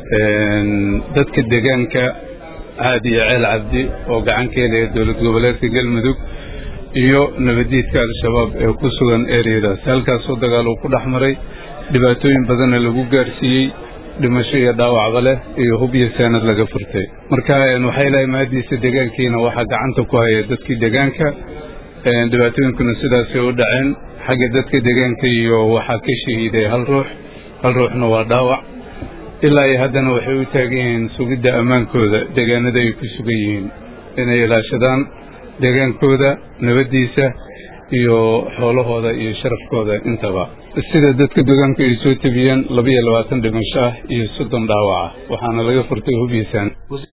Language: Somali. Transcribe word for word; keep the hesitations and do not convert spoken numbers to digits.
dadka deegaanka caadi ceel cabdi oo gacan ka helaya dowlad goboleedka galmudug iyo nabadiidka al-shabaab ee ku sugan ereadaas halkaasoo dagaal uu ku dhex maray dhibaatooyin badanna lagu gaarsiiyey dhimasho iyo dhaawacba leh iyo hub iyo saanad laga furtay marka waxay leeyahay maadiisa deegaankiina waxaa gacanta ku haya dadkii deegaanka dhibaatooyinkuna sidaasay u dhaceen xagga dadka deegaanka iyo waxaa ka shahiiday hal ruux hal ruuxna waa dhaawac ilaa iyo haddana waxay u taagan yihiin sugidda ammaankooda deegaanada ay ku sugan yihiin inay ilaashadaan deegaankooda nabadiisa iyo xoolahooda iyo sharafkooda intaba sida dadka deegaanka ay soo tabiyeen laba iyo labaatan dhimasho ah iyo soddon dhaawac ah waxaana laga furtay hub iyo saanad